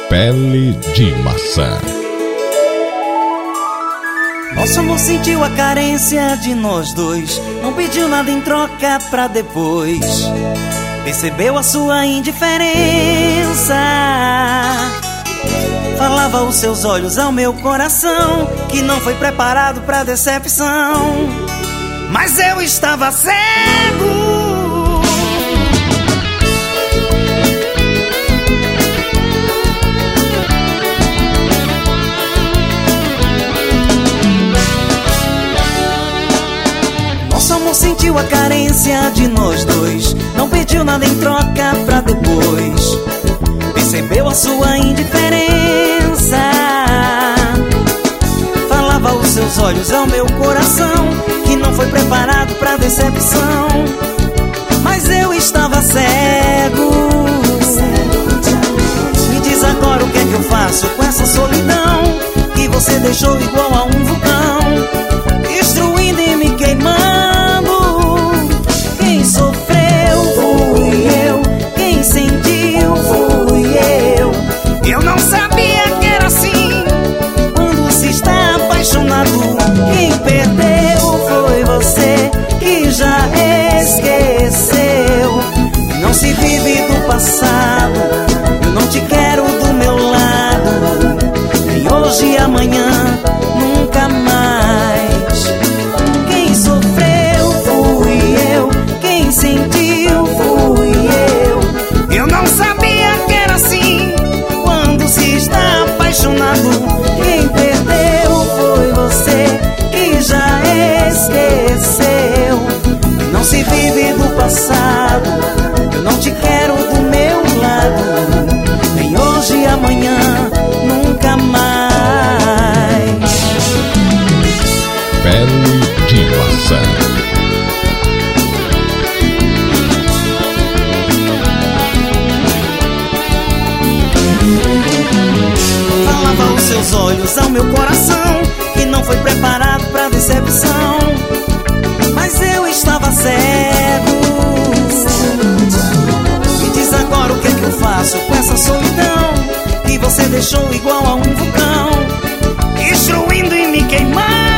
Pele de maçã. Nosso amor sentiu a carência de nós dois, não pediu nada em troca pra depois. Percebeu a sua indiferença, falava os seus olhos ao meu coração, que não foi preparado pra decepção. Mas eu estava cego. Nosso amor sentiu a carência de nós dois, não pediu nada em troca pra depois. Percebeu a sua indiferença, falava os seus olhos ao meu coração, que não foi preparado pra decepção. Mas eu estava cego. Me diz agora o que é que eu faço com essa solidão, que você deixou igual a um vulcão, destruindo e me queimando. Quem sofreu fui eu, quem sentiu fui eu. Eu não sabia que era assim quando se está apaixonado. Quem perdeu foi você, que já esqueceu. Não se vive do passado, eu não te quero do meu lado, nem hoje e amanhã, nunca mais. Quem sofreu fui eu, quem sentiu fui eu. Eu não sabia que era assim quando se está apaixonado. Quem perdeu foi você, que já esqueceu. Não se vive do passado, eu não te quero do meu lado, nem hoje e amanhã, nunca mais. Pele de maçã. Falava os seus olhos ao meu coração, que não foi preparado pra decepção. Mas eu estava cego. Me diz agora o que é que eu faço com essa solidão, que você deixou igual a um vulcão, destruindo e me queimando.